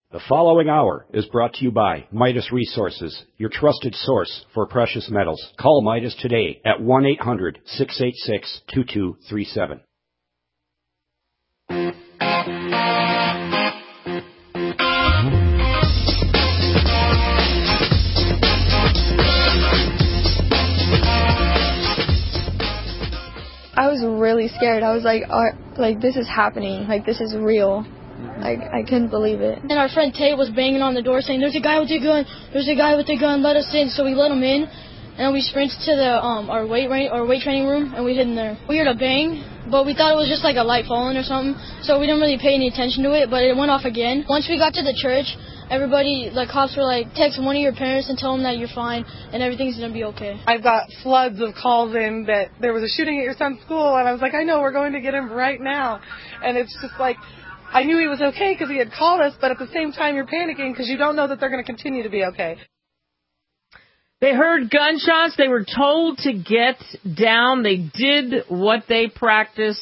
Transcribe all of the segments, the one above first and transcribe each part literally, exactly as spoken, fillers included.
The following hour is brought to you by Midas Resources, your trusted source for precious metals. Call Midas today at one eight hundred, six eight six, two two three seven. I was really scared. I was like, uh, like this is happening. Like this is real. Like I couldn't believe it. And our friend Tate was banging on the door saying, "There's a guy with a gun. There's a guy with a gun. Let us in." So we let him in, and we sprinted to the um our weight ra- our weight training room, and we hid in there. We heard a bang, but we thought it was just like a light falling or something. So we didn't really pay any attention to it. But it went off again. Once we got to the church, everybody, the cops were like, "Text one of your parents and tell them that you're fine and everything's gonna be okay." I've got floods of calls in that there was a shooting at your son's school, and I was like, I know, we're going to get him right now. And it's just like, I knew he was okay because he had called us, but at the same time you're panicking because you don't know that they're going to continue to be okay. They heard gunshots. They were told to get down. They did what they practice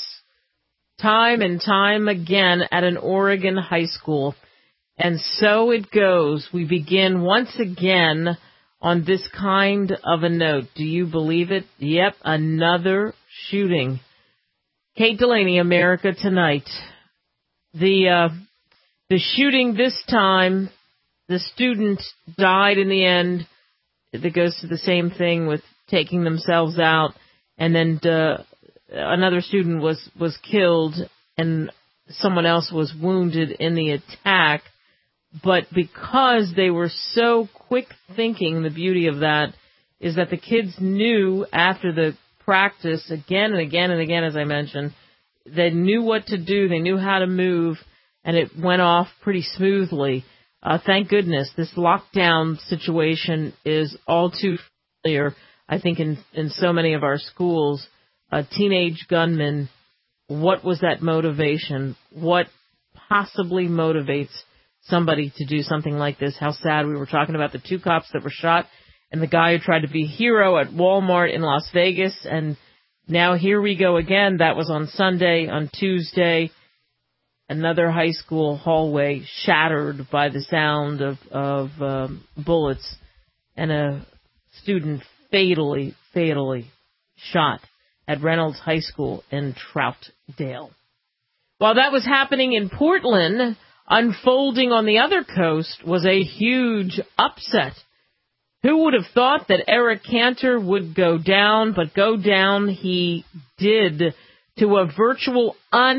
time and time again at an Oregon high school. And so it goes. We begin once again on this kind of a note. Do you believe it? Yep, another shooting. Kate Delaney, America Tonight. The uh, the shooting this time, the student died in the end. That goes to the same thing with taking themselves out. And then uh, another student was, was killed and someone else was wounded in the attack. But because they were so quick thinking, the beauty of that is that the kids knew after the practice again and again and again, as I mentioned, they knew what to do. They knew how to move, and it went off pretty smoothly. Uh, thank goodness. This lockdown situation is all too familiar, I think, in, in so many of our schools. Uh, teenage gunmen, what was that motivation? What possibly motivates somebody to do something like this? How sad. We were talking about the two cops that were shot and the guy who tried to be a hero at Walmart in Las Vegas, and now here we go again. That was on Sunday. On Tuesday, another high school hallway shattered by the sound of, of um, bullets, and a student fatally, fatally shot at Reynolds High School in Troutdale. While that was happening in Portland, unfolding on the other coast was a huge upset. Who would have thought that Eric Cantor would go down, but go down he did to a virtual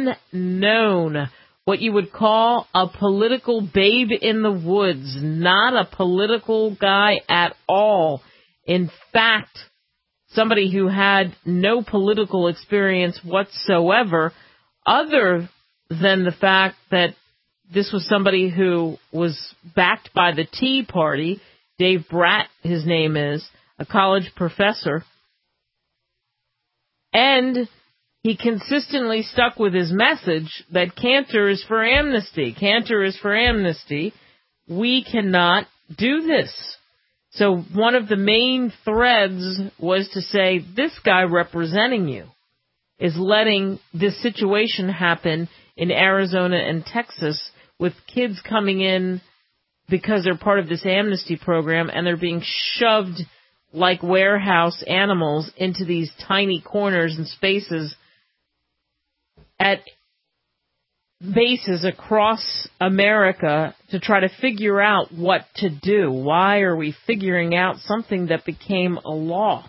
unknown, what you would call a political babe in the woods, not a political guy at all. In fact, somebody who had no political experience whatsoever, other than the fact that this was somebody who was backed by the Tea Party. Dave Bratt, his name is, a college professor. And he consistently stuck with his message that Cantor is for amnesty. Cantor is for amnesty. We cannot do this. So one of the main threads was to say, this guy representing you is letting this situation happen in Arizona and Texas with kids coming in because they're part of this amnesty program, and they're being shoved like warehouse animals into these tiny corners and spaces at bases across America to try to figure out what to do. Why are we figuring out something that became a law?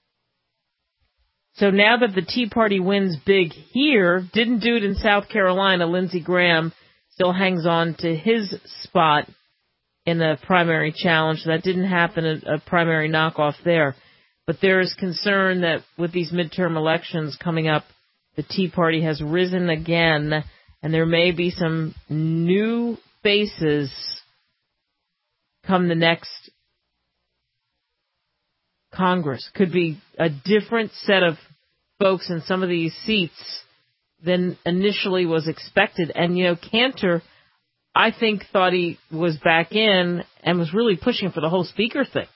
So now that the Tea Party wins big here, didn't do it in South Carolina, Lindsey Graham still hangs on to his spot in the primary challenge. That didn't happen, a, a primary knockoff there. But there is concern that with these midterm elections coming up, the Tea Party has risen again, and there may be some new faces come the next Congress. Could be a different set of folks in some of these seats than initially was expected. And, you know, Cantor, I think, thought he was back in and was really pushing for the whole speaker thing.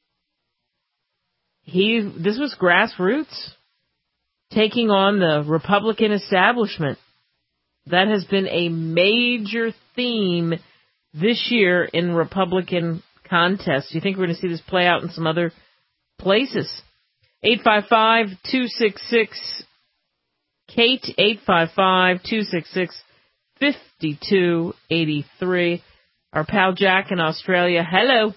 He, this was grassroots, taking on the Republican establishment. That has been a major theme this year in Republican contests. Do you think we're going to see this play out in some other places? eight five five, two six six, Kate, eight five five, two six six, five two eight three. Our pal Jack in Australia. Hello.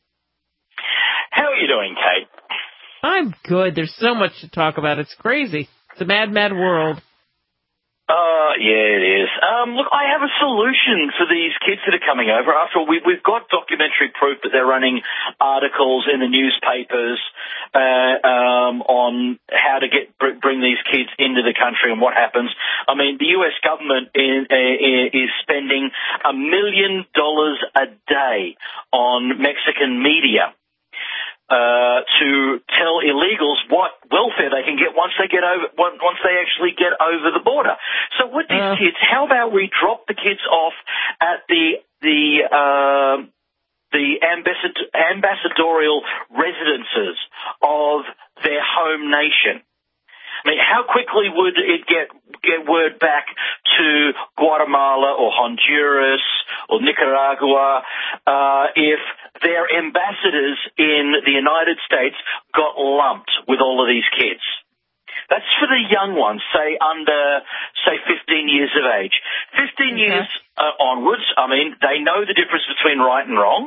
How are you doing, Kate? I'm good. There's so much to talk about. It's crazy. It's a mad, mad world. Uh, yeah, it is. Um, look, I have a solution for these kids that are coming over. After all, we, we've got documentary proof that they're running articles in the newspapers uh, um, on how to get bring these kids into the country and what happens. I mean, the U S government is, is spending a million dollars a day on Mexican media Uh, to tell illegals what welfare they can get once they get over, once they actually get over the border. So with these uh. kids, how about we drop the kids off at the the uh, the ambassador, ambassadorial residences of their home nation? I mean, how quickly would it get get word back to Guatemala or Honduras or Nicaragua uh, if their ambassadors in the United States got lumped with all of these kids? That's for the young ones, say under, say, fifteen years of age. fifteen okay. years uh, onwards, I mean, they know the difference between right and wrong.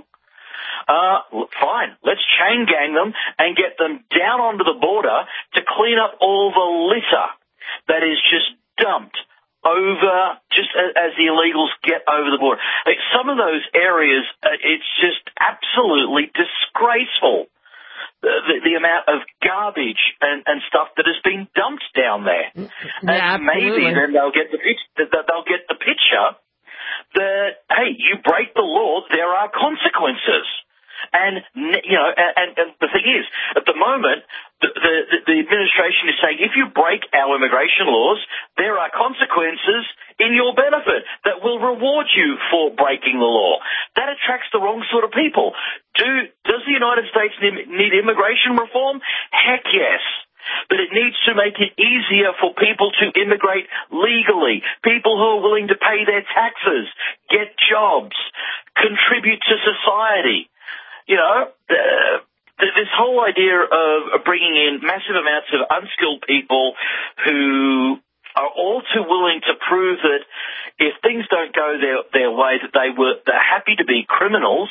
Uh, fine, let's chain gang them and get them down onto the border to clean up all the litter that is just dumped over, just as, as the illegals get over the border. Like some of those areas, uh, it's just absolutely disgraceful, the, the, the amount of garbage and, and stuff that has been dumped down there. Yeah, and maybe then they'll get the they'll get the picture that, hey, you break the law, there are consequences. And, you know, and, and the thing is, at the moment, the, the, the administration is saying if you break our immigration laws, there are consequences in your benefit that will reward you for breaking the law. That attracts the wrong sort of people. Do, does the United States need immigration reform? Heck yes. But it needs to make it easier for people to immigrate legally, people who are willing to pay their taxes, get jobs, contribute to society. You know, uh, this whole idea of bringing in massive amounts of unskilled people who are all too willing to prove that if things don't go their, their way, that they were they're happy to be criminals,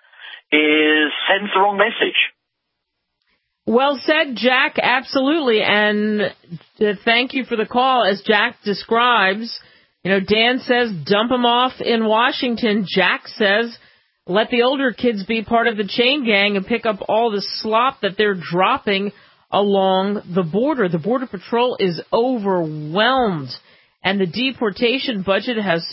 is sends the wrong message. Well said, Jack, absolutely. And uh, thank you for the call. As Jack describes, you know, Dan says dump them off in Washington. Jack says let the older kids be part of the chain gang and pick up all the slop that they're dropping along the border. The Border Patrol is overwhelmed, and the deportation budget has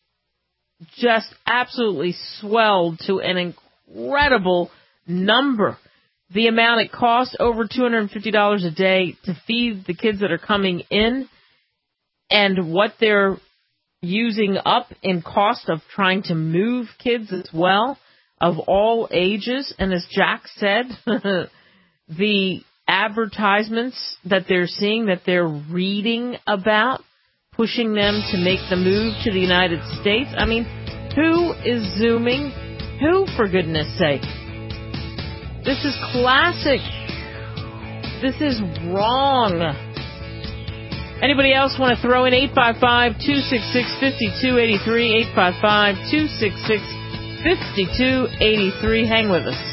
just absolutely swelled to an incredible number. The amount it costs, over two hundred fifty dollars a day to feed the kids that are coming in, and what they're using up in cost of trying to move kids as well, of all ages. And as Jack said, the advertisements that they're seeing, that they're reading about, pushing them to make the move to the United States. I mean, who is Zooming? Who, for goodness sake? This is classic. This is wrong. Anybody else want to throw in eight five five, two six six, five two eight three, eight five five, two six six, five two eight three. Hang with us.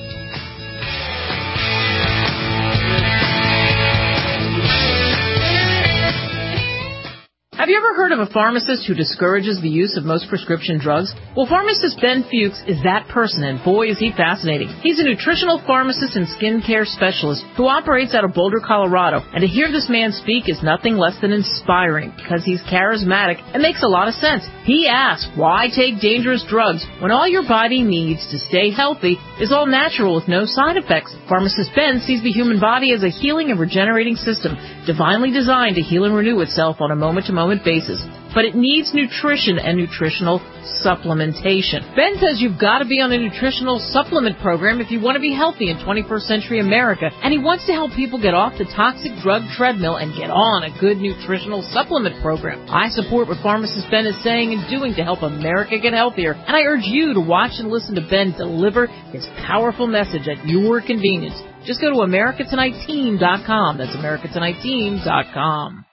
Have you ever heard of a pharmacist who discourages the use of most prescription drugs? Well, pharmacist Ben Fuchs is that person, and boy, is he fascinating. He's a nutritional pharmacist and skincare specialist who operates out of Boulder, Colorado. And to hear this man speak is nothing less than inspiring, because he's charismatic and makes a lot of sense. He asks, why take dangerous drugs when all your body needs to stay healthy is all natural with no side effects? Pharmacist Ben sees the human body as a healing and regenerating system, divinely designed to heal and renew itself on a moment-to-moment basis. but it needs nutrition and nutritional supplementation. Ben says you've got to be on a nutritional supplement program if you want to be healthy in twenty-first century America, and he wants to help people get off the toxic drug treadmill and get on a good nutritional supplement program. I support what pharmacist Ben is saying and doing to help America get healthier, and I urge you to watch and listen to Ben deliver his powerful message at your convenience. Just go to America Tonight Team dot com. That's America Tonight Team dot com.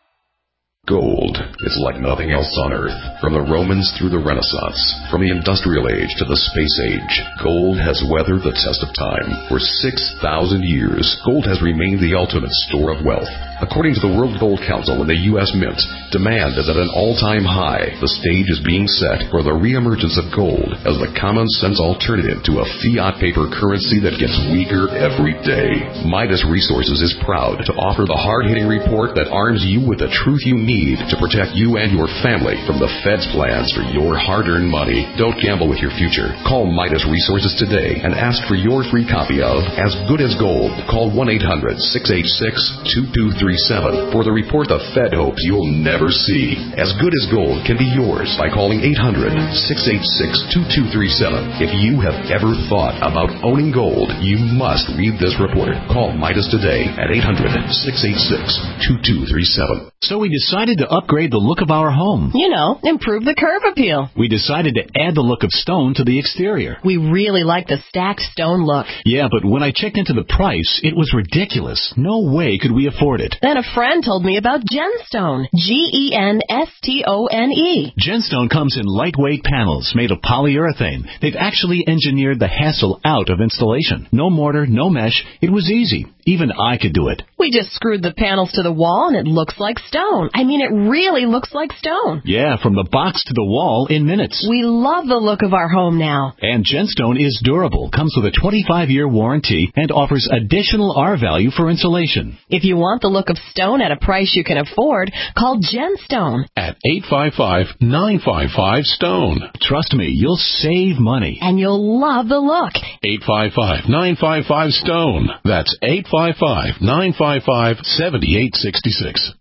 Gold is like nothing else on Earth. From the Romans through the Renaissance, from the Industrial Age to the Space Age, gold has weathered the test of time. For six thousand years, gold has remained the ultimate store of wealth. According to the World Gold Council and the U S Mint, demand is at an all-time high. The stage is being set for the reemergence of gold as the common-sense alternative to a fiat paper currency that gets weaker every day. Midas Resources is proud to offer the hard-hitting report that arms you with the truth you need to protect you and your family from the Fed's plans for your hard-earned money. Don't gamble with your future. Call Midas Resources today and ask for your free copy of As Good as Gold. Call one eight hundred, six eight six, two two three seven for the report the Fed hopes you'll never see. As Good as Gold can be yours by calling eight hundred, six eight six, two two three seven. If you have ever thought about owning gold, you must read this report. Call Midas today at eight hundred, six eight six, two two three seven. So we decided to upgrade the look of our home. You know, improve the curb appeal. We decided to add the look of stone to the exterior. We really like the stacked stone look. Yeah, but when I checked into the price, it was ridiculous. No way could we afford it. Then a friend told me about Genstone. G E N S T O N E. Genstone comes in lightweight panels made of polyurethane. They've actually engineered the hassle out of installation. No mortar, no mesh. It was easy. Even I could do it. We just screwed the panels to the wall and it looks like stone. I mean, it really looks like stone. Yeah, from the box to the wall in minutes. We love the look of our home now. And Genstone is durable, comes with a twenty-five year warranty, and offers additional R value for insulation. If you want the look of stone at a price you can afford, call Genstone at eight five five, nine five five, STONE. Trust me, you'll save money. And you'll love the look. eight five five, nine five five, STONE. That's eight five five, nine five five, seven eight six six.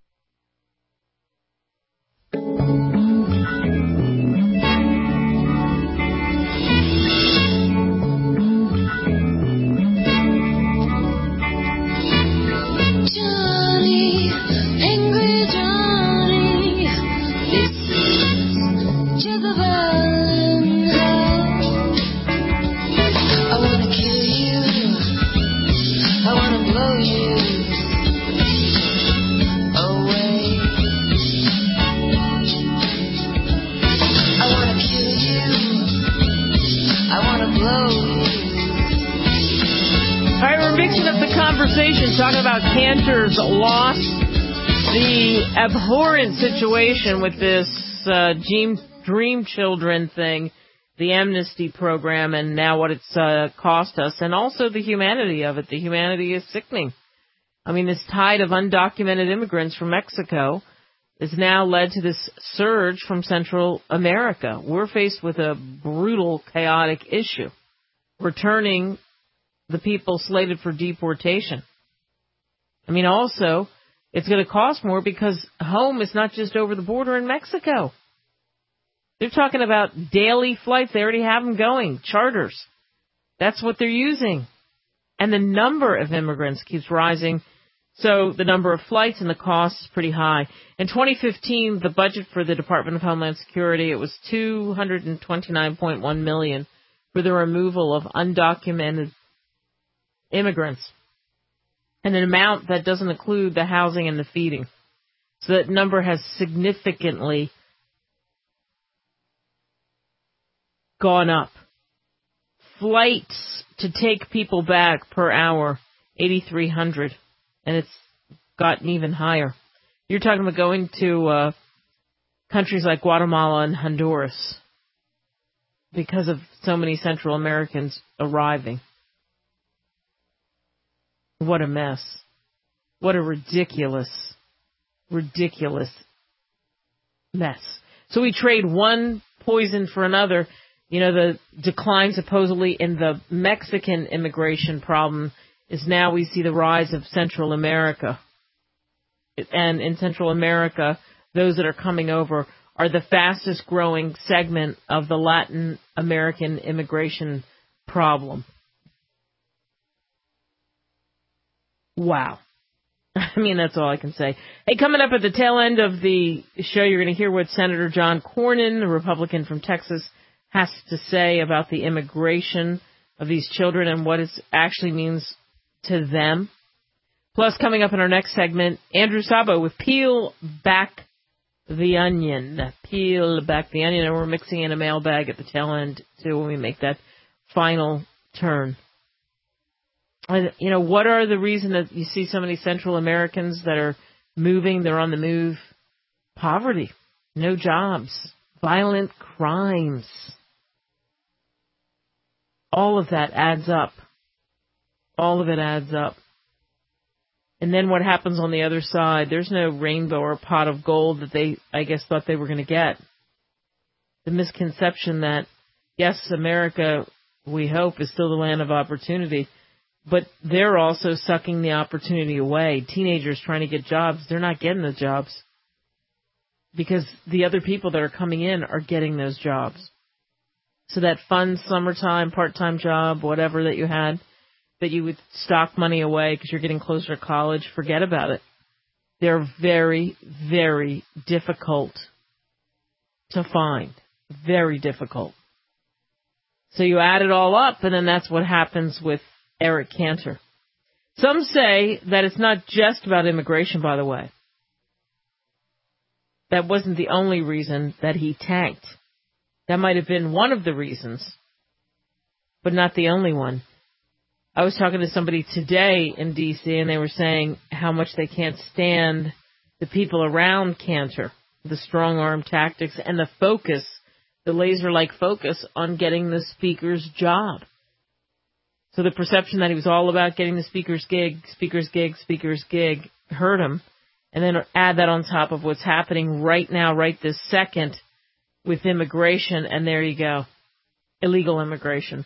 Johnny, angry Johnny, listen to the violin. I wanna kill you, I wanna blow you away. I wanna kill you, I wanna blow you. All right, we're mixing up the conversation, talking about Cantor's loss, the abhorrent situation with this uh, Dream, Dream Children thing, the amnesty program, and now what it's uh, cost us, and also the humanity of it. The humanity is sickening. I mean, this tide of undocumented immigrants from Mexico has now led to this surge from Central America. We're faced with a brutal, chaotic issue. Returning the people slated for deportation. I mean, also, it's going to cost more because home is not just over the border in Mexico. They're talking about daily flights. They already have them going, charters. That's what they're using. And the number of immigrants keeps rising, so the number of flights and the cost is pretty high. In twenty fifteen, the budget for the Department of Homeland Security, it was two hundred twenty-nine point one million dollars for the removal of undocumented immigrants, and an amount that doesn't include the housing and the feeding. So that number has significantly gone up. Flights to take people back per hour, eighty-three hundred, and it's gotten even higher. You're talking about going to uh, countries like Guatemala and Honduras because of so many Central Americans arriving. What a mess. What a ridiculous, ridiculous mess. So we trade one poison for another. You know, the decline supposedly in the Mexican immigration problem is now we see the rise of Central America. And in Central America, those that are coming over are the fastest growing segment of the Latin American immigration problem. Wow. I mean, that's all I can say. Hey, coming up at the tail end of the show, you're going to hear what Senator John Cornyn, the Republican from Texas, has to say about the immigration of these children and what it actually means to them. Plus, coming up in our next segment, Andrew Sabo with Peel Back the Onion. Peel Back the Onion, and we're mixing in a mailbag at the tail end, too, when we make that final turn. And, you know, what are the reasons that you see so many Central Americans that are moving, they're on the move? Poverty, no jobs, violent crimes. All of that adds up. All of it adds up. And then what happens on the other side? There's no rainbow or pot of gold that they, I guess, thought they were going to get. The misconception that, yes, America, we hope, is still the land of opportunity, but they're also sucking the opportunity away. Teenagers trying to get jobs, they're not getting the jobs because the other people that are coming in are getting those jobs. So that fun summertime, part-time job, whatever that you had, that you would stock money away because you're getting closer to college, forget about it. They're very, very difficult to find. Very difficult. So you add it all up, and then that's what happens with Eric Cantor. Some say that it's not just about immigration, by the way. That wasn't the only reason that he tanked. That might have been one of the reasons, but not the only one. I was talking to somebody today in D C, and they were saying how much they can't stand the people around Cantor, the strong-arm tactics, and the focus, the laser-like focus on getting the speaker's job. So the perception that he was all about getting the speaker's gig, speaker's gig, speaker's gig, hurt him. And then add that on top of what's happening right now, right this second, with immigration, and there you go. Illegal immigration.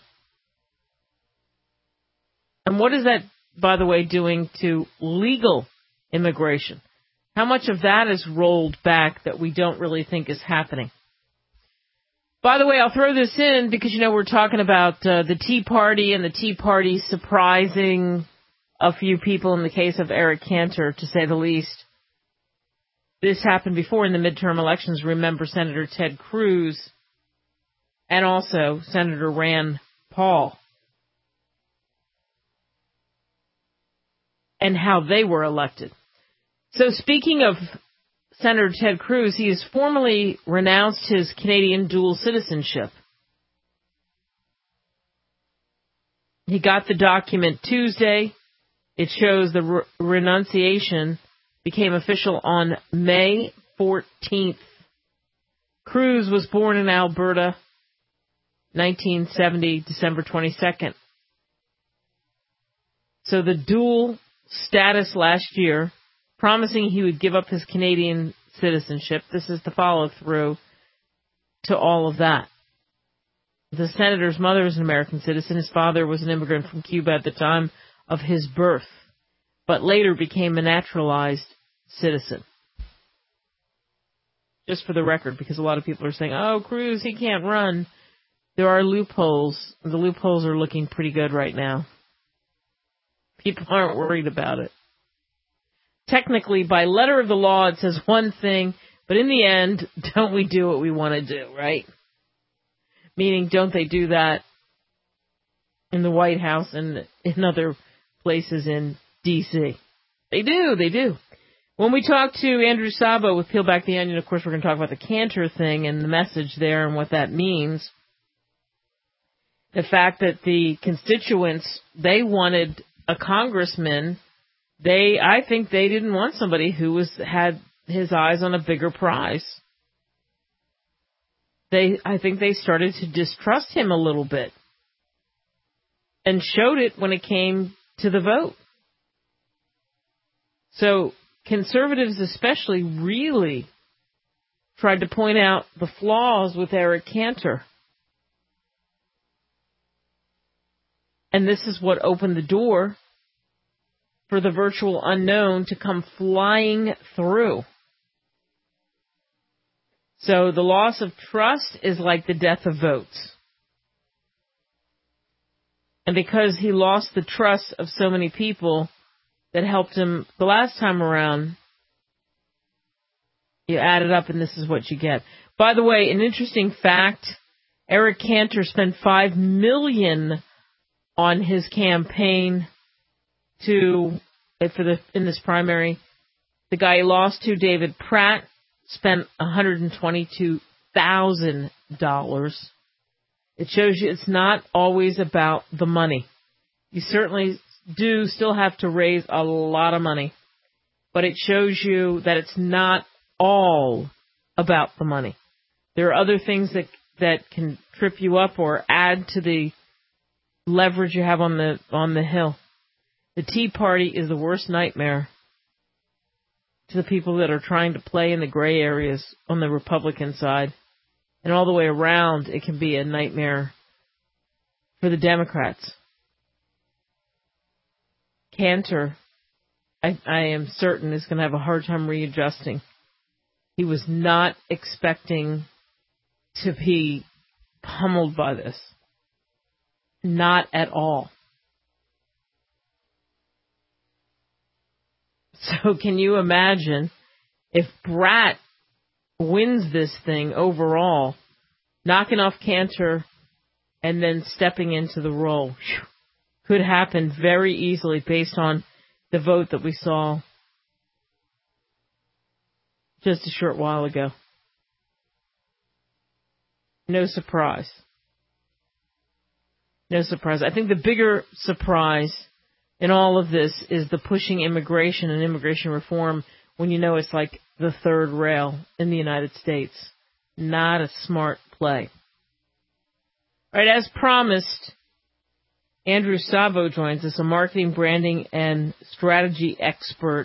And what is that, by the way, doing to legal immigration? How much of that is rolled back that we don't really think is happening? By the way, I'll throw this in because, you know, we're talking about uh, the Tea Party and the Tea Party surprising a few people in the case of Eric Cantor, to say the least. This happened before in the midterm elections. Remember Senator Ted Cruz and also Senator Rand Paul and how they were elected. So speaking of Senator Ted Cruz, he has formally renounced his Canadian dual citizenship. He got the document Tuesday. It shows the re- renunciation became official on May fourteenth. Cruz was born in Alberta, nineteen seventy, December twenty-second. So the dual status last year, promising he would give up his Canadian citizenship. This is the follow-through to all of that. The senator's mother is an American citizen. His father was an immigrant from Cuba at the time of his birth, but later became a naturalized citizen. Just for the record, because a lot of people are saying, oh, Cruz, he can't run. There are loopholes. The loopholes are looking pretty good right now. People aren't worried about it. Technically, by letter of the law, it says one thing, but in the end, don't we do what we want to do, right? Meaning, don't they do that in the White House and in other places in D C? They do, they do. When we talk to Andrew Sabo with Peel Back the Onion, of course, we're going to talk about the Cantor thing and the message there and what that means. The fact that the constituents, they wanted a congressman. They, I think they didn't want somebody who was had his eyes on a bigger prize. They, I think they started to distrust him a little bit and showed it when it came to the vote. So conservatives especially really tried to point out the flaws with Eric Cantor. And this is what opened the door for the virtual unknown to come flying through. So the loss of trust is like the death of votes. And because he lost the trust of so many people that helped him the last time around, you add it up and this is what you get. By the way, an interesting fact, Eric Cantor spent five million dollars on his campaign to for the in this primary. The guy he lost to, David Pratt, spent one hundred twenty-two thousand dollars. It shows you it's not always about the money. You certainly do still have to raise a lot of money, but it shows you that it's not all about the money. There are other things that that can trip you up or add to the leverage you have on the on the Hill. The Tea Party is the worst nightmare to the people that are trying to play in the gray areas on the Republican side. And all the way around, it can be a nightmare for the Democrats. Cantor, I, I am certain, is going to have a hard time readjusting. He was not expecting to be pummeled by this. Not at all. So can you imagine if Brat wins this thing overall, knocking off Cantor and then stepping into the role? Whew, could happen very easily based on the vote that we saw just a short while ago. No surprise. No surprise. I think the bigger surprise in all of this is the pushing immigration and immigration reform when you know it's like the third rail in the United States. Not a smart play. All right, as promised, Andrew Sabo joins us, a marketing, branding, and strategy expert,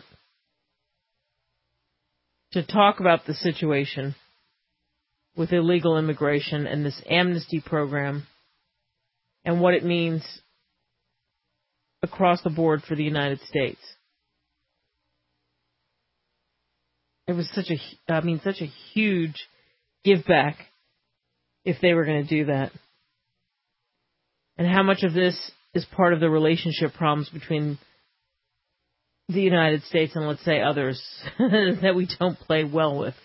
to talk about the situation with illegal immigration and this amnesty program and what it means across the board for the United States. It was such a, I mean, such a huge give back if they were going to do that. And how much of this is part of the relationship problems between the United States and, let's say, others that we don't play well with?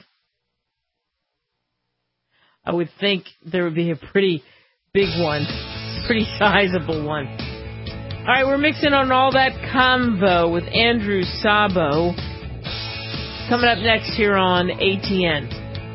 I would think there would be a pretty big one, pretty sizable one. All right, we're mixing on all that convo with Andrew Sabo. Coming up next here on A T N.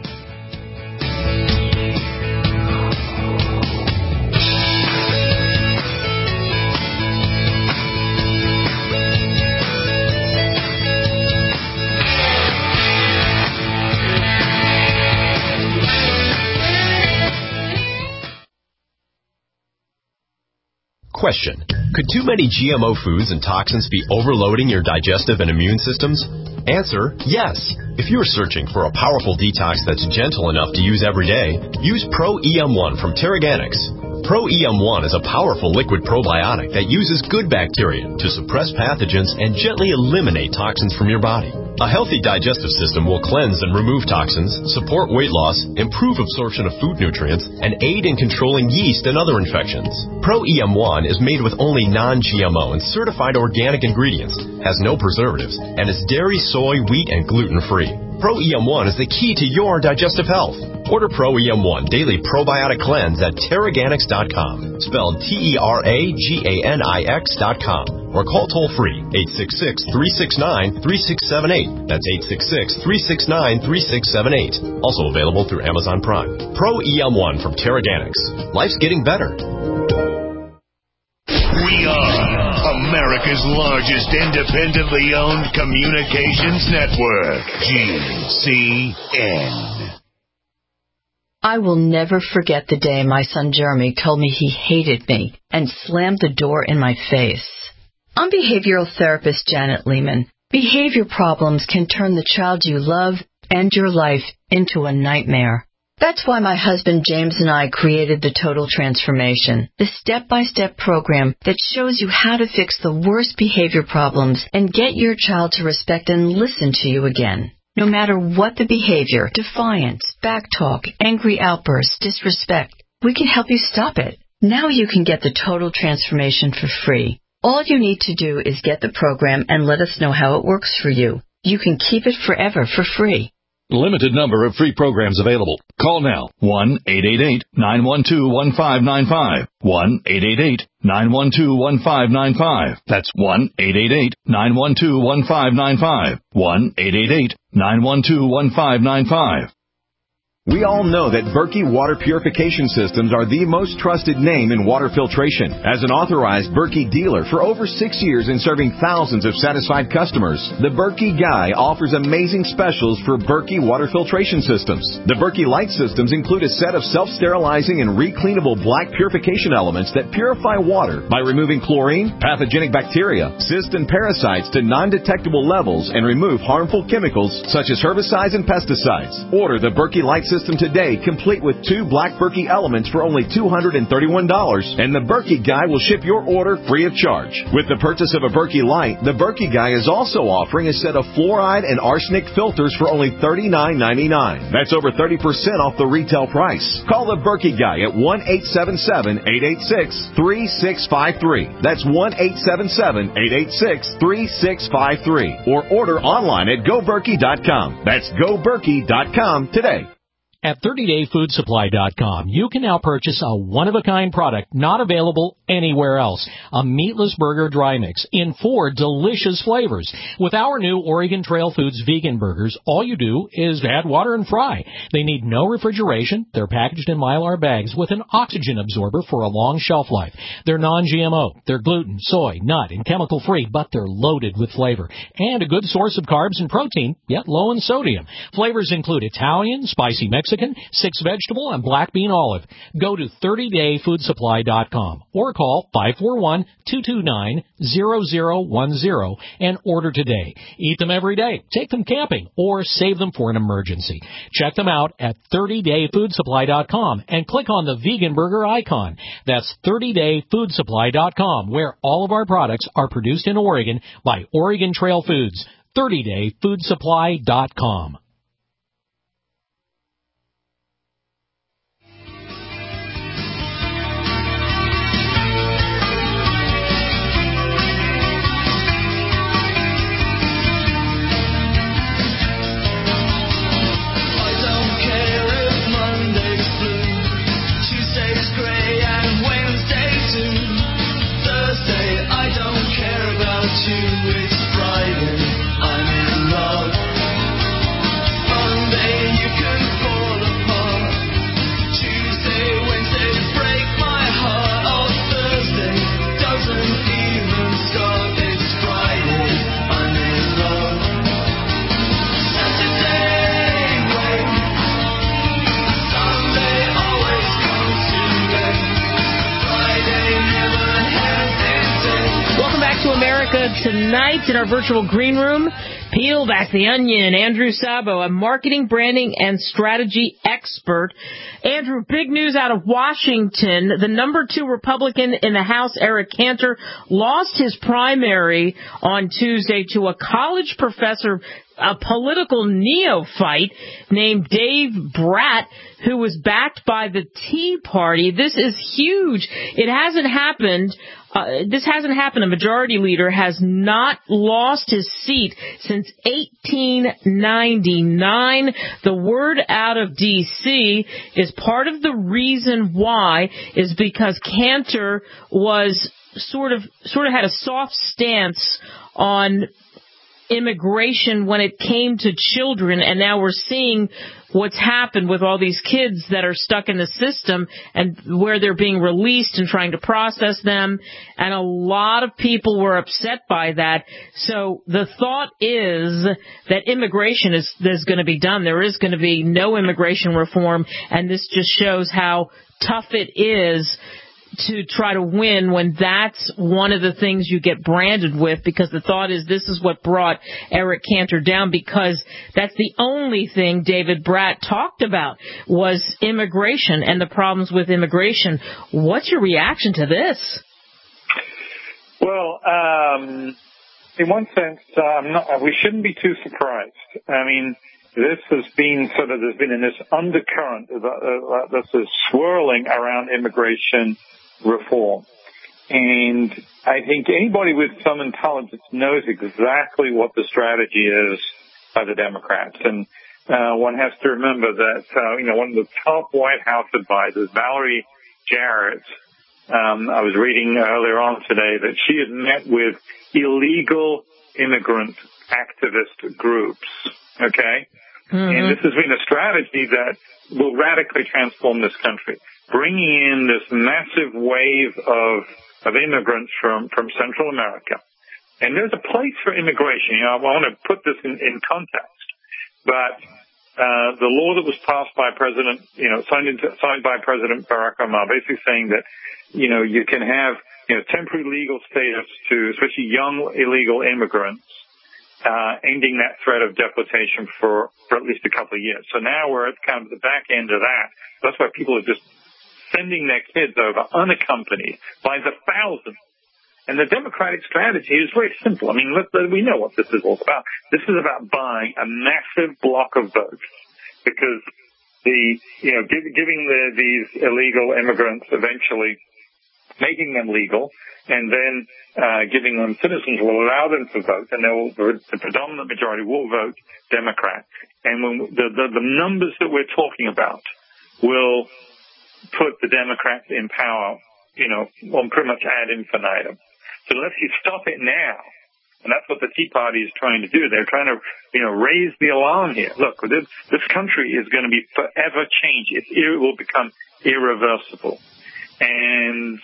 Question. Could too many G M O foods and toxins be overloading your digestive and immune systems? Answer, yes. If you're searching for a powerful detox that's gentle enough to use every day, use Pro E M one from Teraganix. Pro E M one is a powerful liquid probiotic that uses good bacteria to suppress pathogens and gently eliminate toxins from your body. A healthy digestive system will cleanse and remove toxins, support weight loss, improve absorption of food nutrients, and aid in controlling yeast and other infections. Pro E M one is made with only non-G M O and certified organic ingredients, has no preservatives, and is dairy, soy, wheat, and gluten-free. Pro E M one is the key to your digestive health. Order Pro E M one Daily Probiotic Cleanse at Teraganix dot com, spelled T E R A G A N I X dot com, or call toll-free eight six six, three six nine, three six seven eight. That's eight six six, three six nine, three six seven eight. Also available through Amazon Prime. Pro E M one from Teraganix. Life's getting better. We are America's largest independently owned communications network, G C N. I will never forget the day my son Jeremy told me he hated me and slammed the door in my face. I'm behavioral therapist Janet Lehman. Behavior problems can turn the child you love and your life into a nightmare. That's why my husband James and I created the Total Transformation, the step-by-step program that shows you how to fix the worst behavior problems and get your child to respect and listen to you again. No matter what the behavior, defiance, backtalk, angry outbursts, disrespect, we can help you stop it. Now you can get the Total Transformation for free. All you need to do is get the program and let us know how it works for you. You can keep it forever for free. Limited number of free programs available. Call now. one eight eight eight, nine one two, one five nine five. one eight eight eight, nine one two, one five nine five. That's one eight eight eight, nine one two, one five nine five. one eight eight eight, nine one two, one five nine five. We all know that Berkey Water Purification Systems are the most trusted name in water filtration. As an authorized Berkey dealer for over six years and serving thousands of satisfied customers, the Berkey Guy offers amazing specials for Berkey Water Filtration Systems. The Berkey Light Systems include a set of self-sterilizing and recleanable black purification elements that purify water by removing chlorine, pathogenic bacteria, cysts, and parasites to non-detectable levels and remove harmful chemicals such as herbicides and pesticides. Order the Berkey Light Systems today, complete with two black Berkey elements for only two hundred thirty-one dollars, and the Berkey Guy will ship your order free of charge. With the purchase of a Berkey Light, the Berkey Guy is also offering a set of fluoride and arsenic filters for only thirty-nine ninety-nine. That's over thirty percent off the retail price. Call the Berkey Guy at one eight seven seven, eight eight six, three six five three. That's one eight seven seven, eight eight six, three six five three. Or order online at go berkey dot com. That's go berkey dot com today. At thirty day food supply dot com, you can now purchase a one-of-a-kind product not available anywhere else. A meatless burger dry mix in four delicious flavors. With our new Oregon Trail Foods vegan burgers, all you do is add water and fry. They need no refrigeration. They're packaged in Mylar bags with an oxygen absorber for a long shelf life. They're non G M O. They're gluten, soy, nut, and chemical-free, but they're loaded with flavor. And a good source of carbs and protein, yet low in sodium. Flavors include Italian, spicy Mexican, six vegetable, and black bean olive. Go to thirty day food supply dot com or call five four one, two two nine, zero zero one zero and order today. Eat them every day, take them camping, or save them for an emergency. Check them out at thirty day food supply dot com and click on the vegan burger icon. That's thirty day food supply dot com, where all of our products are produced in Oregon by Oregon Trail Foods. thirty day food supply dot com. Tonight in our virtual green room, peel back the onion, Andrew Sabo, a marketing, branding, and strategy expert. Andrew, big news out of Washington. The number two Republican in the House, Eric Cantor, lost his primary on Tuesday to a college professor, a political neophyte named Dave Bratt, who was backed by the Tea Party. This is huge. It hasn't happened. Uh, this hasn't happened. A majority leader has not lost his seat since eighteen ninety-nine. The word out of D C is part of the reason why is because Cantor was sort of sort of had a soft stance on immigration when it came to children, and now we're seeing what's happened with all these kids that are stuck in the system and where they're being released and trying to process them, and a lot of people were upset by that. So the thought is that immigration is, is going to be done. There is going to be no immigration reform, and this just shows how tough it is to try to win when that's one of the things you get branded with, because the thought is this is what brought Eric Cantor down, because that's the only thing David Bratt talked about was immigration and the problems with immigration. What's your reaction to this? Well, um, in one sense, um, not, we shouldn't be too surprised. I mean, this has been sort of, there's been in this undercurrent that uh, this is swirling around immigration reform. And I think anybody with some intelligence knows exactly what the strategy is by the Democrats. And uh, one has to remember that, uh, you know, one of the top White House advisors, Valerie Jarrett, um, I was reading earlier on today that she had met with illegal immigrant activist groups, okay? Mm-hmm. And this has been a strategy that will radically transform this country, bringing in this massive wave of of immigrants from, from Central America. And there's a place for immigration. You know, I want to put this in, in context. But uh, the law that was passed by President, you know, signed, into, signed by President Barack Obama, basically saying that, you know, you can have, you know, temporary legal status to especially young illegal immigrants, uh, ending that threat of deportation for, for at least a couple of years. So now we're at kind of the back end of that. That's why people are just sending their kids over unaccompanied by the thousands. And the Democratic strategy is very simple. I mean, let, we know what this is all about. This is about buying a massive block of votes because the, you know, give, giving the, these illegal immigrants eventually making them legal and then uh, giving them citizens will allow them to vote, and will, the predominant majority will vote Democrat. And when the, the, the numbers that we're talking about will put the Democrats in power, you know, on pretty much ad infinitum. So unless you stop it now, and that's what the Tea Party is trying to do, they're trying to, you know, raise the alarm here. Look, this, this country is going to be forever changed. It, it will become irreversible. And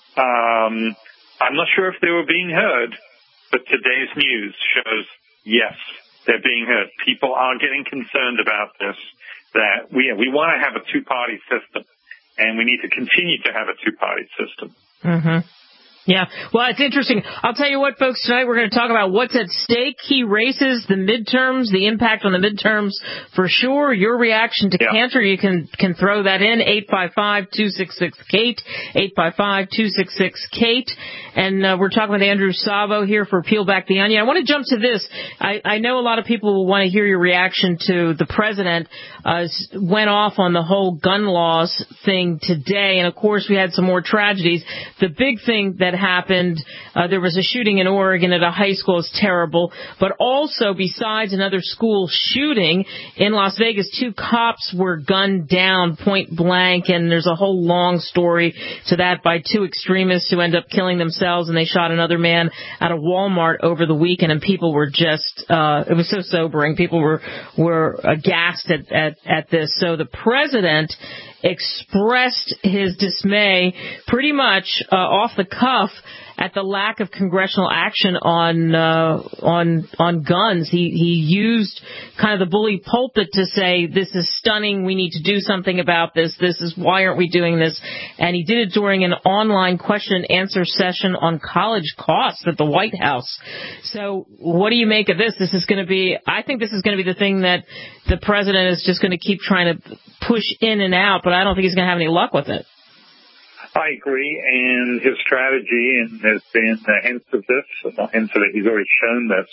um, I'm not sure if they were being heard, but today's news shows, yes, they're being heard. People are getting concerned about this, that we, we want to have a two-party system. And we need to continue to have a two-party system. Mm-hmm. Yeah. Well, it's interesting. I'll tell you what, folks, tonight we're going to talk about what's at stake, key races, the midterms, the impact on the midterms for sure. Your reaction to yeah. cancer, you can can throw that in, eight five five, two six six, Kate, eight five five, two six six, Kate. And uh, we're talking with Andrew Savo here for Peel Back the Onion. I want to jump to this. I, I know a lot of people will want to hear your reaction to the president uh, went off on the whole gun laws thing today. And, of course, we had some more tragedies. The big thing that happened, uh, there was a shooting in Oregon at a high school. It's terrible. But also, besides another school shooting in Las Vegas, two cops were gunned down point blank. And there's a whole long story to that by two extremists who end up killing themselves. And they shot another man at a Walmart over the weekend, and people were just, uh, it was so sobering. People were, were aghast at, at, at this. So the president expressed his dismay pretty much uh, off the cuff at the lack of congressional action on uh, on on guns. He he used kind of the bully pulpit to say, this is stunning, we need to do something about this, this is why aren't we doing this? And he did it during an online question and answer session on college costs at the White House. So what do you make of this? This is going to be, I think this is going to be the thing that the president is just going to keep trying to push in and out, but I don't think he's going to have any luck with it. I agree, and his strategy, and there's been uh, hints of this, not hints of it, he's already shown this.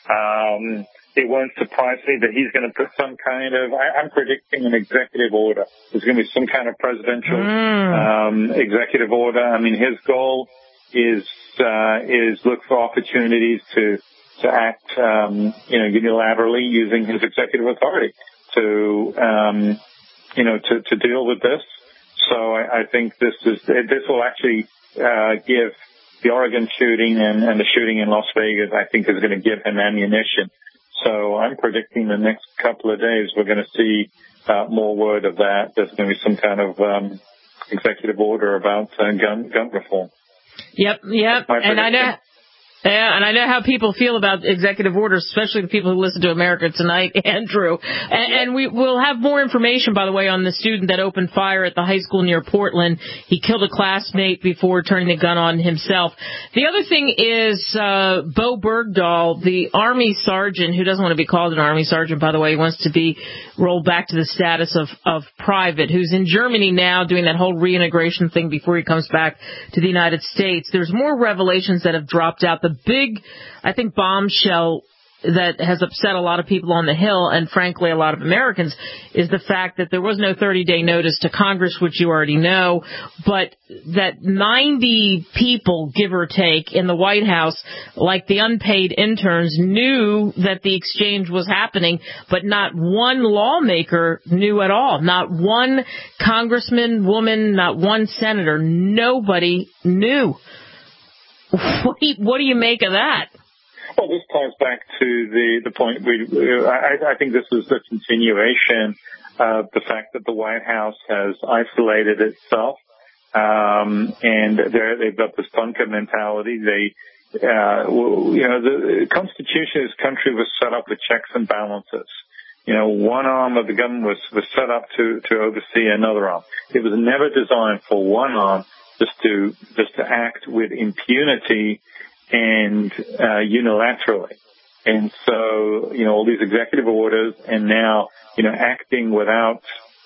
Um, it won't surprise me that he's going to put some kind of, I, I'm predicting an executive order. There's going to be some kind of presidential mm. um, executive order. I mean, his goal is uh, is look for opportunities to to act, um, you know, unilaterally using his executive authority to, um, you know, to, to deal with this. So I, I think this is this will actually uh, give the Oregon shooting and, and the shooting in Las Vegas, I think, is going to give him ammunition. So I'm predicting the next couple of days we're going to see uh, more word of that. There's going to be some kind of um, executive order about uh, gun gun reform. Yep, yep, and I know. Yeah, and I know how people feel about executive orders, especially the people who listen to America Tonight, Andrew. And, and we will have more information, by the way, on the student that opened fire at the high school near Portland. He killed a classmate before turning the gun on himself. The other thing is uh, Bo Bergdahl, the Army sergeant, who doesn't want to be called an Army sergeant, by the way. He wants to be rolled back to the status of, of private, who's in Germany now doing that whole reintegration thing before he comes back to the United States. There's more revelations that have dropped out. The the big, I think, bombshell that has upset a lot of people on the Hill and, frankly, a lot of Americans is the fact that there was no thirty-day notice to Congress, which you already know, but that ninety people, give or take, in the White House, like the unpaid interns, knew that the exchange was happening, but not one lawmaker knew at all. Not one congressman, woman, not one senator. Nobody knew. What do you, what do you make of that? Well, this ties back to the, the point we, I, I think this is a continuation of the fact that the White House has isolated itself, um, and they've got this bunker mentality. They, uh, you know, the Constitution of this country was set up with checks and balances. You know, one arm of the government was, was set up to, to oversee another arm. It was never designed for one arm just to, just to act with impunity and uh, unilaterally. And so, you know, all these executive orders and now, you know, acting without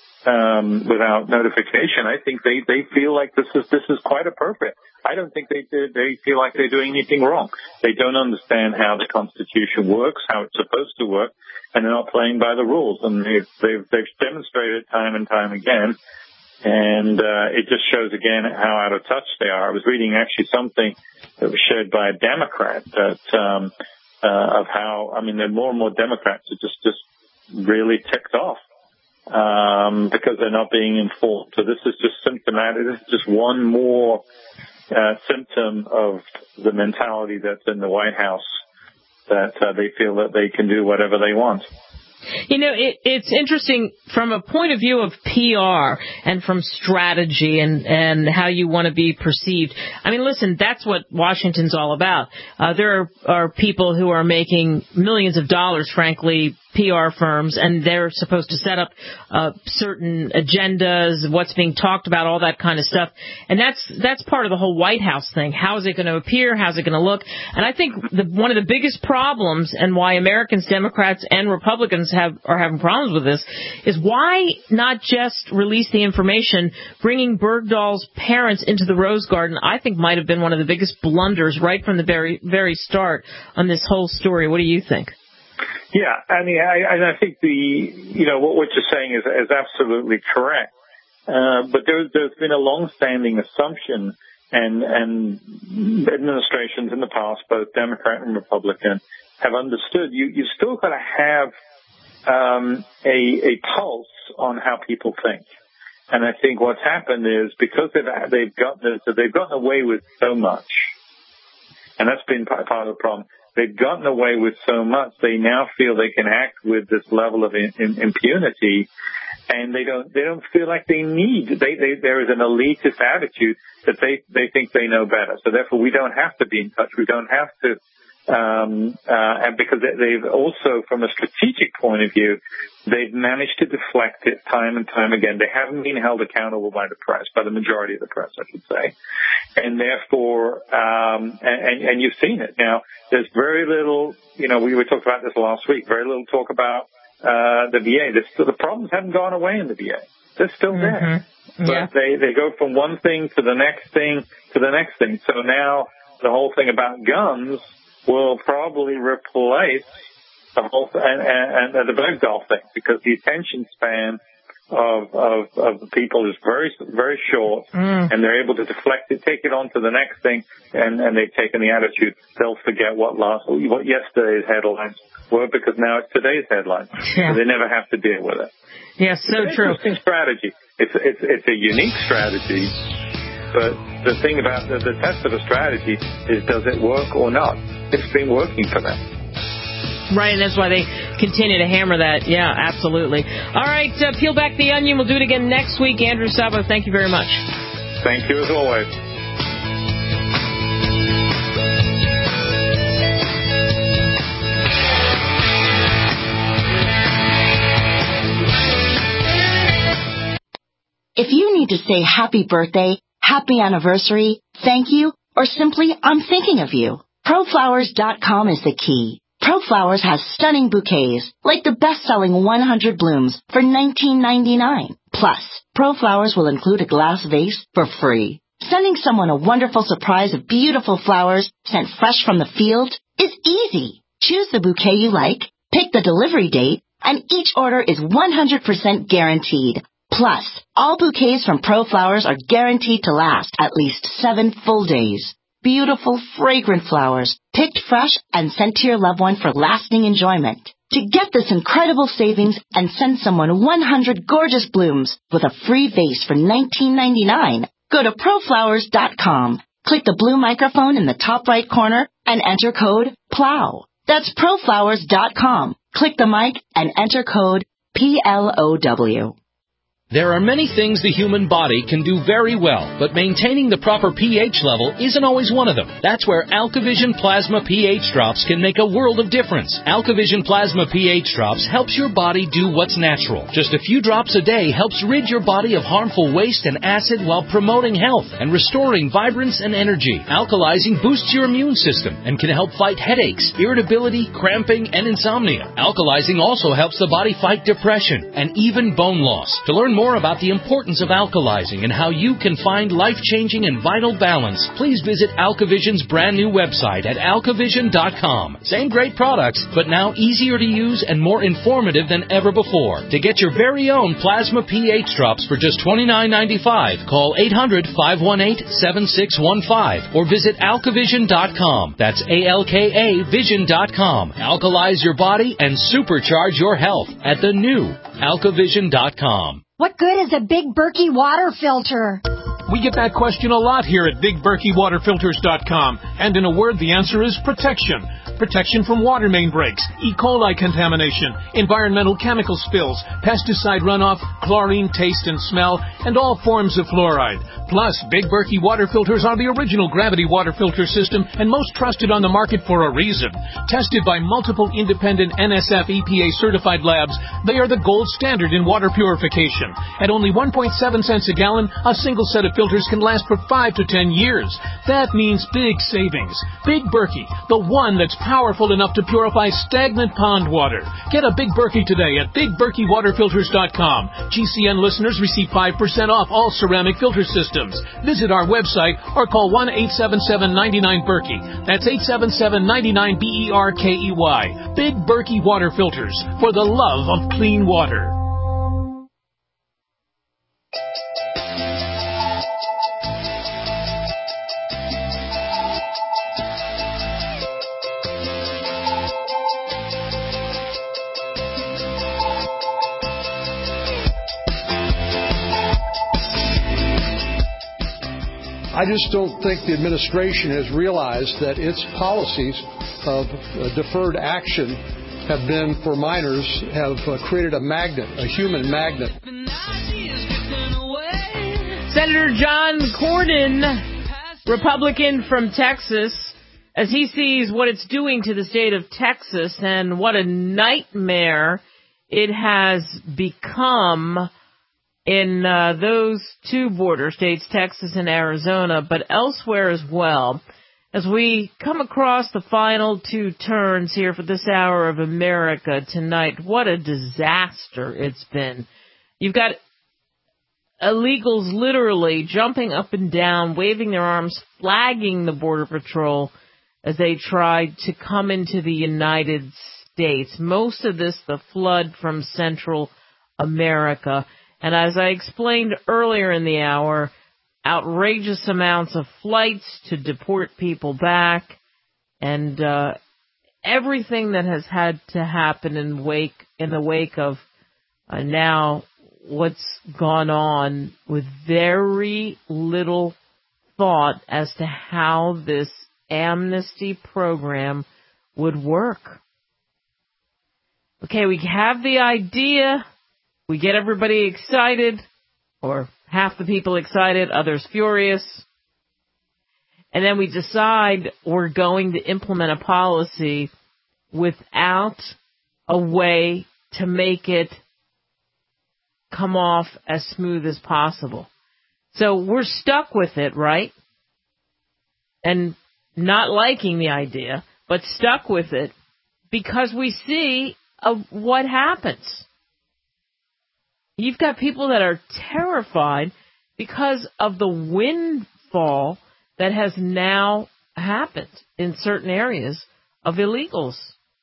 um, without notification, I think they, they feel like this is this is quite appropriate. I don't think they they feel like they're doing anything wrong. They don't understand how the Constitution works, how it's supposed to work, and they're not playing by the rules. And they've they've, they've demonstrated time and time again. And uh, it just shows again how out of touch they are. I was reading actually something that was shared by a Democrat that um, uh, of how, I mean, there are more and more Democrats are just, just really ticked off um, because they're not being informed. So this is just symptomatic. This is just one more uh, symptom of the mentality that's in the White House, that uh, they feel that they can do whatever they want. You know, it, it's interesting from a point of view of P R and from strategy and, and how you want to be perceived. I mean, listen, that's what Washington's all about. Uh, there are, are people who are making millions of dollars, frankly, P R firms, and they're supposed to set up uh, certain agendas, what's being talked about, all that kind of stuff. And that's that's part of the whole White House thing. How is it going to appear? How's it going to look? And I think the, one of the biggest problems and why Americans, Democrats, and Republicans have are having problems with this is why not just release the information. Bringing Bergdahl's parents into the Rose Garden, I think, might have been one of the biggest blunders right from the very, very start on this whole story. What do you think? Yeah, I mean, I, I think the, you know, what, what you're saying is, is absolutely correct. Uh, but there, there's been a long-standing assumption, and, and administrations in the past, both Democrat and Republican, have understood you, you've still got to have um, a, a pulse on how people think. And I think what's happened is because they've, they've gotten, they've gotten away with so much, and that's been part of the problem. They've gotten away with so much, they now feel they can act with this level of in, in, impunity, and they don't they don't feel like they need. They, they there is an elitist attitude that they they think they know better. So therefore, we don't have to be in touch. We don't have to. Um, uh, and because they've also, from a strategic point of view, they've managed to deflect it time and time again. They haven't been held accountable by the press, by the majority of the press, I should say. And therefore, um, and, and you've seen it. Now, there's very little, you know, we were talking about this last week, very little talk about uh, the V A. This, the problems haven't gone away in the V A. They're still there. Mm-hmm. Yeah. But they, they go from one thing to the next thing to the next thing. So now the whole thing about guns will probably replace the whole th- and, and, and the Bergdahl thing, because the attention span of of, of the people is very very short, mm. and they're able to deflect it, take it on to the next thing, and, and they've taken the attitude they'll forget what last what yesterday's headlines were, because now it's today's headlines. Yeah. So they never have to deal with it. Yes, so it's an true. Interesting strategy. It's it's it's a unique strategy. But the thing about the, the test of a strategy is, does it work or not? It's been working for them. Right, and that's why they continue to hammer that. Yeah, absolutely. All right, uh, peel back the onion. We'll do it again next week. Andrew Szabo, thank you very much. Thank you as always. If you need to say happy birthday, happy anniversary, thank you, or simply I'm thinking of you, ProFlowers dot com is the key. ProFlowers has stunning bouquets, like the best-selling one hundred blooms for nineteen ninety-nine. Plus, ProFlowers will include a glass vase for free. Sending someone a wonderful surprise of beautiful flowers sent fresh from the field is easy. Choose the bouquet you like, pick the delivery date, and each order is one hundred percent guaranteed. Plus, all bouquets from Pro Flowers are guaranteed to last at least seven full days. Beautiful, fragrant flowers, picked fresh and sent to your loved one for lasting enjoyment. To get this incredible savings and send someone one hundred gorgeous blooms with a free vase for nineteen ninety-nine, go to pro flowers dot com. Click the blue microphone in the top right corner and enter code PLOW. That's pro flowers dot com. Click the mic and enter code P L O W. There are many things the human body can do very well, but maintaining the proper pH level isn't always one of them. That's where AlkaVision Plasma pH Drops can make a world of difference. AlkaVision Plasma pH Drops helps your body do what's natural. Just a few drops a day helps rid your body of harmful waste and acid while promoting health and restoring vibrance and energy. Alkalizing boosts your immune system and can help fight headaches, irritability, cramping, and insomnia. Alkalizing also helps the body fight depression and even bone loss. To learn more about the importance of alkalizing and how you can find life-changing and vital balance, please visit AlkaVision's brand new website at alkavision dot com. Same great products, but now easier to use and more informative than ever before. To get your very own Plasma pH Drops for just twenty-nine ninety-five, call eight hundred, five one eight, seven six one five or visit alkavision dot com. That's A L K A vision dot com. Alkalize your body and supercharge your health at the new alkavision dot com. What good is a Big Berkey water filter? We get that question a lot here at big berkey water filters dot com. And in a word, the answer is protection. Protection from water main breaks, E. coli contamination, environmental chemical spills, pesticide runoff, chlorine taste and smell, and all forms of fluoride. Plus, Big Berkey water filters are the original gravity water filter system and most trusted on the market for a reason. Tested by multiple independent N S F E P A certified labs, they are the gold standard in water purification. At only one point seven cents a gallon, a single set of filters can last for five to ten years. That means big savings. Big Berkey, the one that's powerful enough to purify stagnant pond water. Get a Big Berkey today at big berkey water filters dot com. G C N listeners receive five percent off all ceramic filter systems. Visit our website or call one eight seven seven, nine nine, Berkey. That's eight seven seven, nine nine, B E R K E Y. Big Berkey Water Filters, for the love of clean water. I just don't think the administration has realized that its policies of uh, deferred action have been, for minors, have uh, created a magnet, a human magnet. Senator John Cornyn, Republican from Texas, as he sees what it's doing to the state of Texas and what a nightmare it has become in uh, those two border states, Texas and Arizona, but elsewhere as well. As we come across the final two turns here for this hour of America tonight, what a disaster it's been. You've got illegals literally jumping up and down, waving their arms, flagging the Border Patrol as they tried to come into the United States. Most of this, the flood from Central America. And as I explained earlier in the hour, outrageous amounts of flights to deport people back, and uh, everything that has had to happen in wake in the wake of uh, now what's gone on, with very little thought as to how this amnesty program would work. Okay, we have the idea. We get everybody excited, or half the people excited, others furious. And then we decide we're going to implement a policy without a way to make it come off as smooth as possible. So we're stuck with it, right? And not liking the idea, but stuck with it because we see uh, what happens. You've got people that are terrified because of the windfall that has now happened in certain areas of illegals.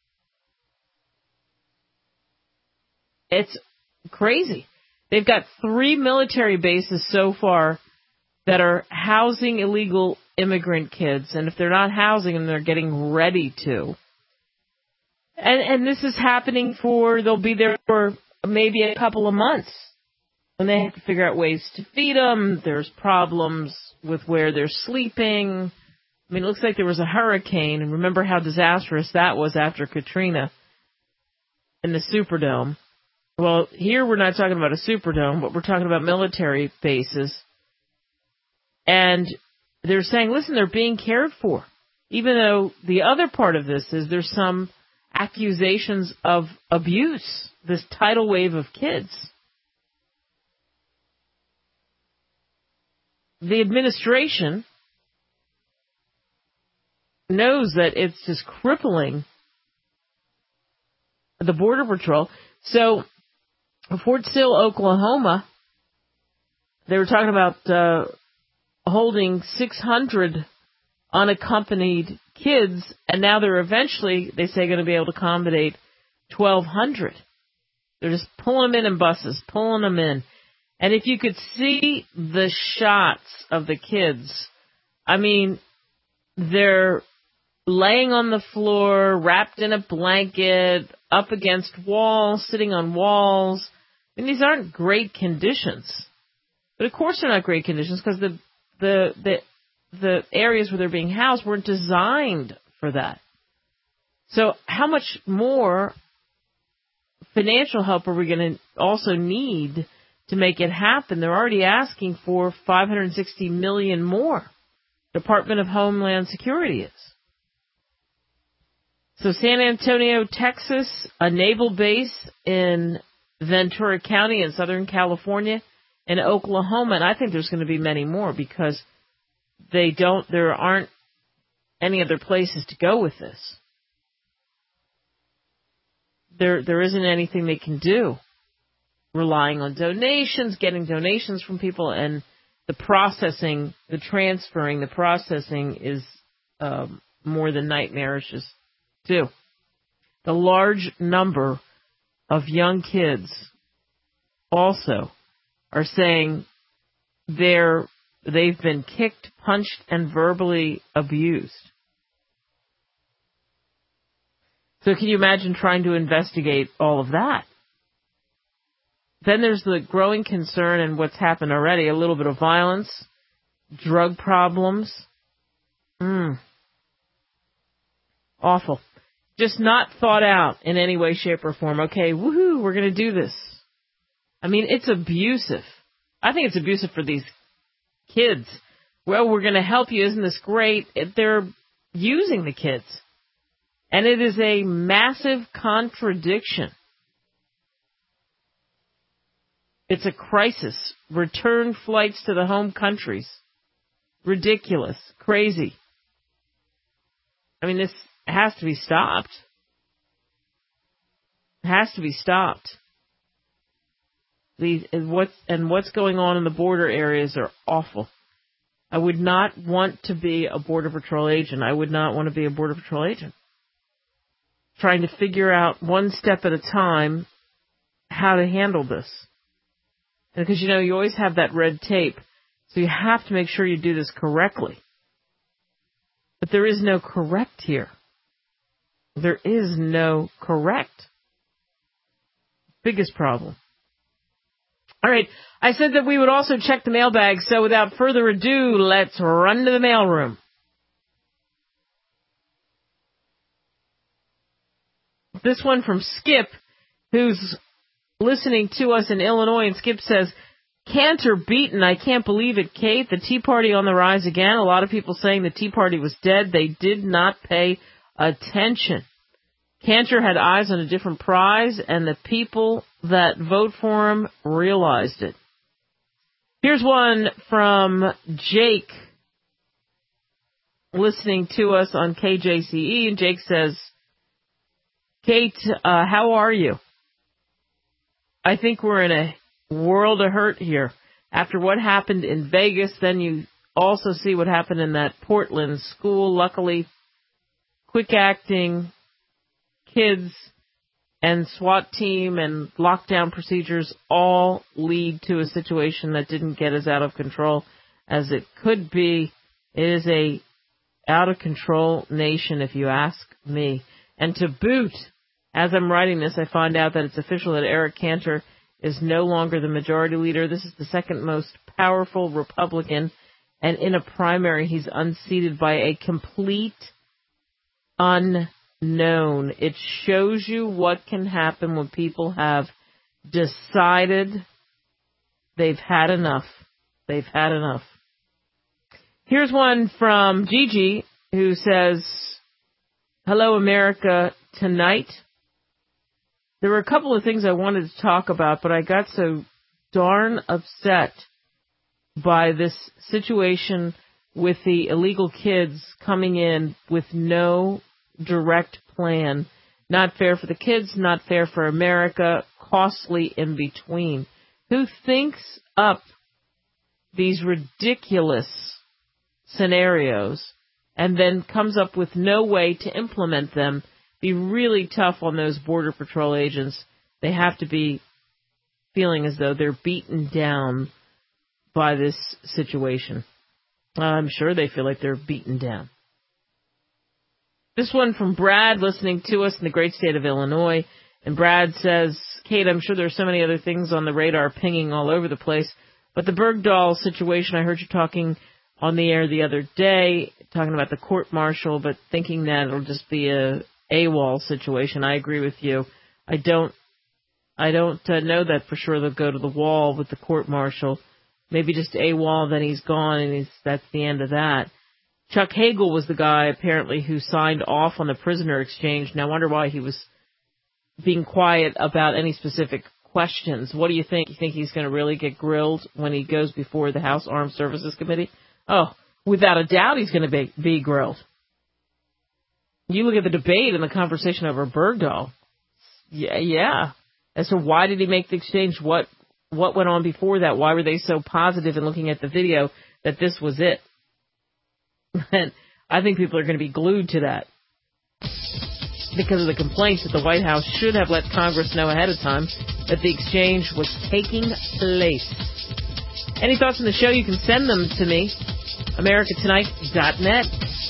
It's crazy. They've got three military bases so far that are housing illegal immigrant kids, and if they're not housing them, they're getting ready to. And, and this is happening for, they'll be there for maybe a couple of months. And they have to figure out ways to feed them. There's problems with where they're sleeping. I mean, it looks like there was a hurricane, and remember how disastrous that was after Katrina in the Superdome. Well, here we're not talking about a Superdome, but we're talking about military bases. And they're saying, listen, they're being cared for. Even though the other part of this is there's some accusations of abuse, this tidal wave of kids. The administration knows that it's just crippling the Border Patrol. So, Fort Sill, Oklahoma, they were talking about uh, holding six hundred unaccompanied kids, and now they're eventually, they say, going to be able to accommodate twelve hundred. They're just pulling them in in buses, pulling them in. And if you could see the shots of the kids, I mean, they're laying on the floor, wrapped in a blanket, up against walls, sitting on walls. I mean, these aren't great conditions. But of course they're not great conditions because the, the, the, the areas where they're being housed weren't designed for that. So how much more financial help are we going to also need to make it happen? They're already asking for five hundred sixty million dollars more. Department of Homeland Security is. So San Antonio, Texas, a naval base in Ventura County in Southern California, and Oklahoma, and I think there's going to be many more because they don't, there aren't any other places to go with this. There, there isn't anything they can do. Relying on donations, getting donations from people, and the processing, the transferring, the processing is um, more than nightmarish too. The large number of young kids also are saying they're they've been kicked, punched, and verbally abused. So can you imagine trying to investigate all of that? Then there's the growing concern and what's happened already, a little bit of violence, drug problems. Mm. Awful. Just not thought out in any way, shape, or form. Okay, woohoo, we're going to do this. I mean, it's abusive. I think it's abusive for these kids. Well, we're going to help you. Isn't this great? They're using the kids. And it is a massive contradiction. It's a crisis. Return flights to the home countries. Ridiculous. Crazy. I mean, this has to be stopped. It has to be stopped. These, and, what's, and what's going on in the border areas are awful. I would not want to be a Border Patrol agent. I would not want to be a Border Patrol agent. Trying to figure out one step at a time how to handle this. And because, you know, you always have that red tape, so you have to make sure you do this correctly. But there is no correct here. There is no correct. Biggest problem. All right, I said that we would also check the mailbag, so without further ado, let's run to the mailroom. This one from Skip, who's listening to us in Illinois, and Skip says, Cantor beaten. I can't believe it, Kate. The Tea Party on the rise again. A lot of people saying the Tea Party was dead. They did not pay attention. Cantor had eyes on a different prize, and the people that vote for him realized it. Here's one from Jake, listening to us on K J C E, and Jake says, Kate, uh, how are you? I think we're in a world of hurt here. After what happened in Vegas, then you also see what happened in that Portland school. Luckily, quick-acting kids and SWAT team and lockdown procedures all lead to a situation that didn't get as out of control as it could be. It is a out-of-control nation, if you ask me. And to boot, as I'm writing this, I find out that it's official that Eric Cantor is no longer the majority leader. This is the second most powerful Republican, and in a primary, he's unseated by a complete unknown. It shows you what can happen when people have decided they've had enough. They've had enough. Here's one from Gigi, who says, "Hello, America. Tonight, there were a couple of things I wanted to talk about, but I got so darn upset by this situation with the illegal kids coming in with no direct plan. Not fair for the kids, not fair for America, costly in between. Who thinks up these ridiculous scenarios and then comes up with no way to implement them? Be really tough on those Border Patrol agents. They have to be feeling as though they're beaten down by this situation. I'm sure they feel like they're beaten down." This one from Brad, listening to us in the great state of Illinois. And Brad says, "Kate, I'm sure there's so many other things on the radar pinging all over the place, but the Bergdahl situation, I heard you talking on the air the other day, talking about the court-martial, but thinking that it'll just be a AWOL situation. I agree with you. I don't I don't uh, know that for sure they'll go to the wall with the court-martial. Maybe just AWOL, then he's gone, and he's, that's the end of that." Chuck Hagel was the guy, apparently, who signed off on the prisoner exchange. Now, I wonder why he was being quiet about any specific questions. What do you think? You think he's going to really get grilled when he goes before the House Armed Services Committee? Oh, without a doubt he's going to be, be grilled. You look at the debate and the conversation over Bergdahl. Yeah, yeah. As to why did he make the exchange? What what went on before that? Why were they so positive in looking at the video that this was it? And I think people are going to be glued to that because of the complaints that the White House should have let Congress know ahead of time that the exchange was taking place. Any thoughts on the show? You can send them to me, america tonight dot net.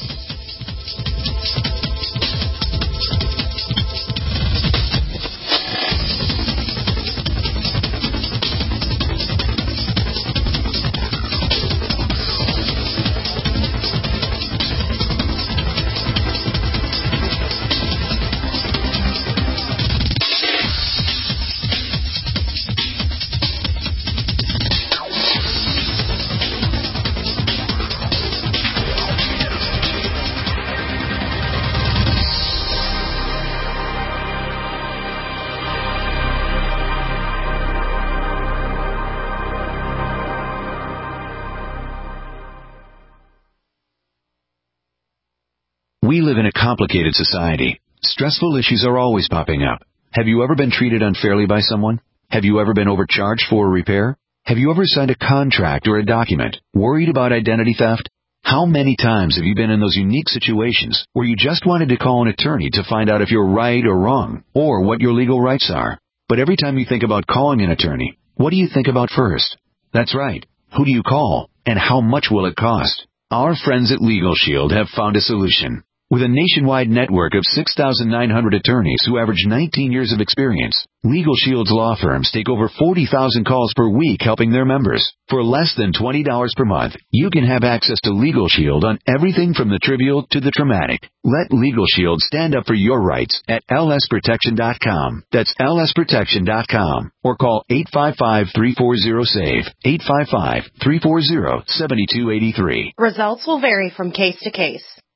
We live in a complicated society. Stressful issues are always popping up. Have you ever been treated unfairly by someone? Have you ever been overcharged for a repair? Have you ever signed a contract or a document worried about identity theft? How many times have you been in those unique situations where you just wanted to call an attorney to find out if you're right or wrong, or what your legal rights are? But every time you think about calling an attorney, what do you think about first? That's right. Who do you call, and how much will it cost? Our friends at Legal Shield have found a solution. With a nationwide network of six thousand nine hundred attorneys who average nineteen years of experience, Legal Shield's law firms take over forty thousand calls per week helping their members. For less than twenty dollars per month, you can have access to Legal Shield on everything from the trivial to the traumatic. Let Legal Shield stand up for your rights at L S protection dot com. That's L S protection dot com. Or call eight five five, three four zero, S A V E, eight five five, three four zero, seven two eight three. Results will vary from case to case.